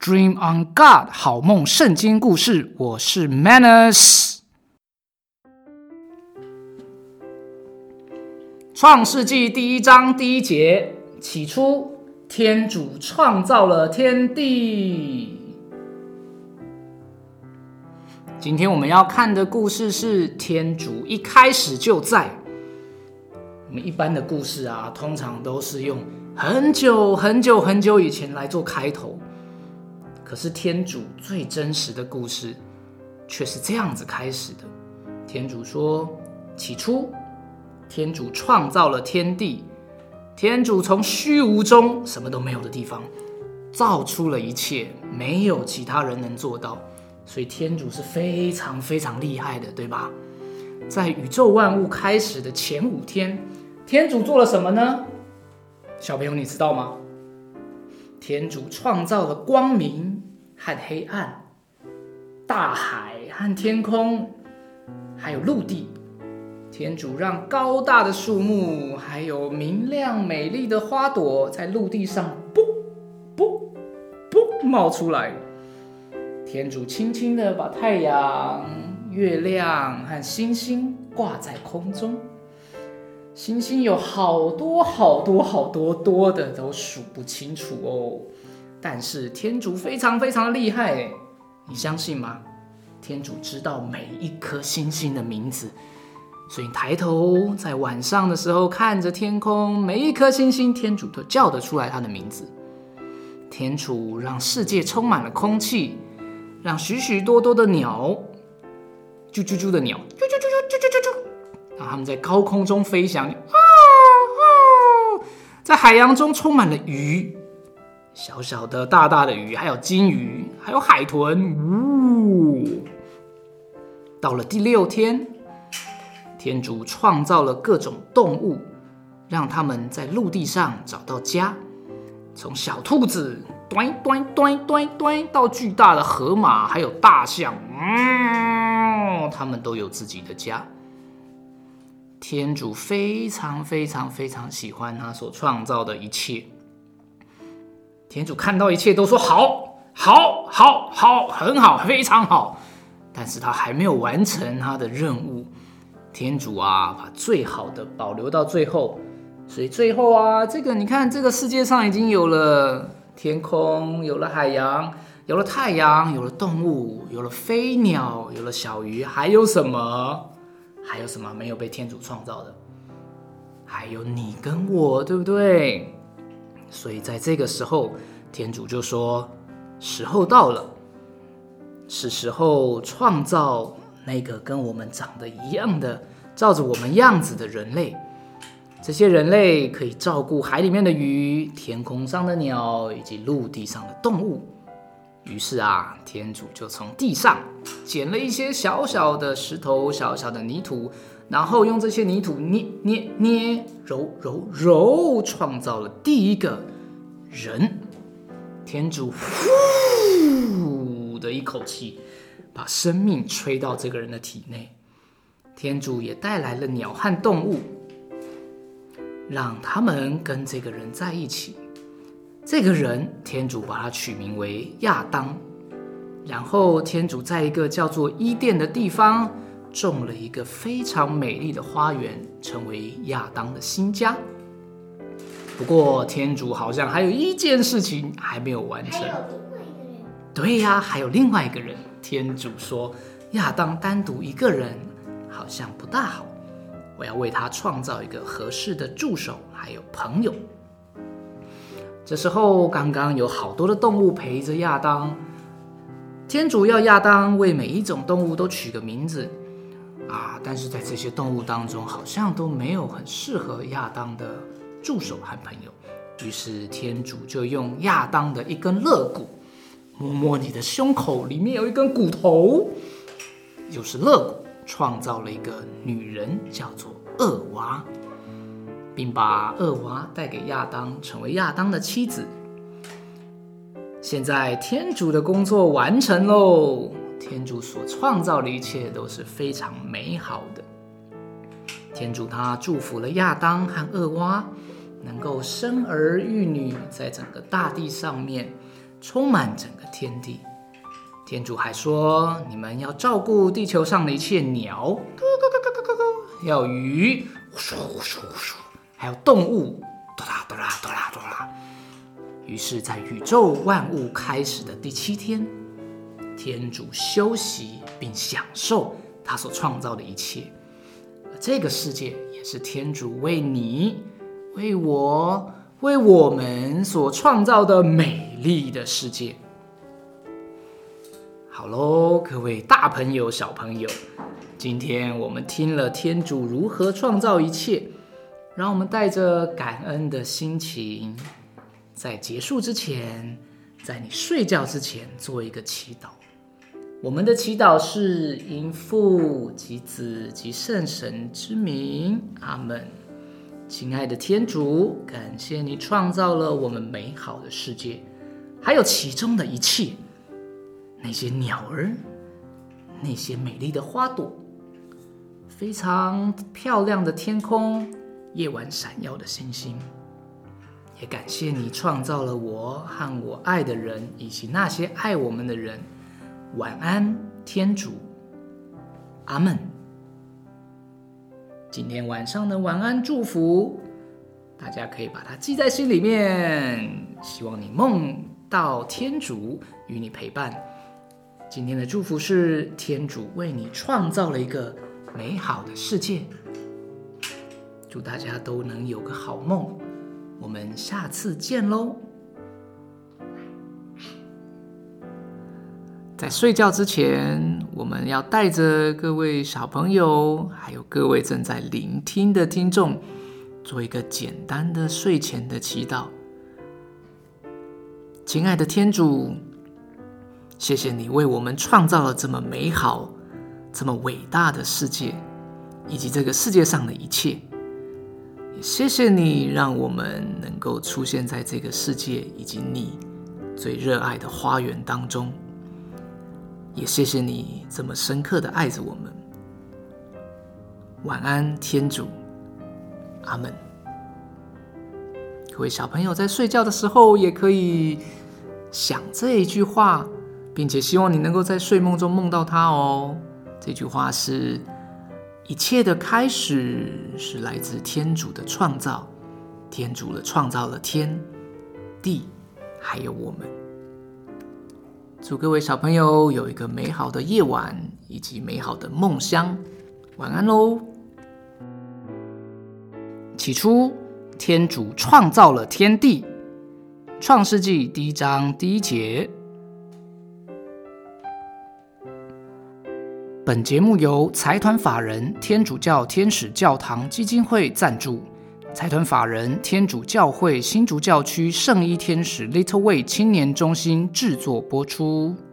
Dream on God 好梦圣经故事，我是 Manus。创世纪第1章第1节，起初天主创造了天地。今天我们要看的故事是天主一开始就在。我们一般的故事啊，通常都是用很久很久很久以前来做开头，可是天主最真实的故事却是这样子开始的。天主说，起初天主创造了天地，天主从虚无中什么都没有的地方造出了一切，没有其他人能做到，所以天主是非常非常厉害的，对吧？在宇宙万物开始的前5天，天主做了什么呢？小朋友你知道吗？天主创造了光明和黑暗，大海和天空，还有陆地。天主让高大的树木还有明亮美丽的花朵在陆地上啵啵啵冒出来。天主轻轻地把太阳、月亮和星星挂在空中，星星有好多好多好多，多的都数不清楚哦。但是天主非常非常厉害耶，你相信吗？天主知道每一颗星星的名字，所以抬头在晚上的时候看着天空，每一颗星星天主都叫得出来它的名字。天主让世界充满了空气，让许许多多的鸟，啾啾啾的鸟，啾啾啾啾啾啾啾，让它们在高空中飞翔，在海洋中充满了鱼，小小的大大的鱼，还有金鱼，还有海豚。到了第6天，天主创造了各种动物，让它们在陆地上找到家，从小兔子端端端端端到巨大的河马还有大象，它们都有自己的家。天主非常非常非常喜欢他所创造的一切，天主看到一切都说好好好好，很好，非常好，但是他还没有完成他的任务。天主啊，把最好的保留到最后，所以最后啊，你看这个世界上已经有了天空，有了海洋，有了太阳，有了动物，有了飞鸟，有了小鱼，还有什么？还有什么没有被天主创造的？还有你跟我，对不对？所以在这个时候，天主就说，时候到了，是时候创造那个跟我们长得一样的，照着我们样子的人类。这些人类可以照顾海里面的鱼，天空上的鸟，以及陆地上的动物。于是啊，天主就从地上捡了一些小小的石头，小小的泥土，然后用这些泥土捏捏捏，揉揉揉，创造了第一个人。天主呼的一口气，把生命吹到这个人的体内。天主也带来了鸟和动物，让他们跟这个人在一起。这个人，天主把他取名为亚当。然后天主在一个叫做伊甸的地方种了一个非常美丽的花园，成为亚当的新家。不过天主好像还有一件事情还没有完成。还有另外一个人。对呀，还有另外一个人。天主说，亚当单独一个人好像不大好，我要为他创造一个合适的助手还有朋友。这时候刚刚有好多的动物陪着亚当，天主要亚当为每一种动物都取个名字啊，但是在这些动物当中好像都没有很适合亚当的助手和朋友。于是天主就用亚当的一根肋骨，摸摸你的胸口，里面有一根骨头，就是肋骨，创造了一个女人，叫做厄娃，并把厄娃带给亚当，成为亚当的妻子。现在天主的工作完成喽，天主所创造的一切都是非常美好的。天主他祝福了亚当和厄娃能够生儿育女，在整个大地上面充满整个天地。天主还说，你们要照顾地球上的一切鸟，要有鱼，还有动物，哆啦哆啦哆啦哆啦。于是，在宇宙万物开始的第7天，天主休息并享受他所创造的一切。而这个世界也是天主为你、为我、为我们所创造的美丽的世界。好咯，各位大朋友小朋友，今天我们听了天主如何创造一切，让我们带着感恩的心情，在结束之前，在你睡觉之前做一个祈祷。我们的祈祷是因父及子及圣神之名，阿们。亲爱的天主，感谢你创造了我们美好的世界，还有其中的一切，那些鸟儿，那些美丽的花朵，非常漂亮的天空，夜晚闪耀的星星。也感谢你创造了我和我爱的人，以及那些爱我们的人。晚安，天主，阿们。今天晚上的晚安祝福，大家可以把它记在心里面。希望你梦到天主与你陪伴。今天的祝福是天主为你创造了一个美好的世界。祝大家都能有个好梦。我们下次见咯。在睡觉之前，我们要带着各位小朋友，还有各位正在聆听的听众，做一个简单的睡前的祈祷。亲爱的天主，谢谢你为我们创造了这么美好、这么伟大的世界，以及这个世界上的一切。也谢谢你让我们能够出现在这个世界以及你最热爱的花园当中。也谢谢你这么深刻的爱着我们。晚安，天主，阿们。各位小朋友在睡觉的时候也可以想这一句话，并且希望你能够在睡梦中梦到它哦。这句话是：一切的开始是来自天主的创造，天主创造了天地还有我们。祝各位小朋友有一个美好的夜晚以及美好的梦乡。晚安喽。起初，天主创造了天地。创世纪1章1节。本节目由财团法人天主教天使教堂基金会赞助，财团法人天主教会新竹教区圣衣天使 Little Way 青年中心制作播出。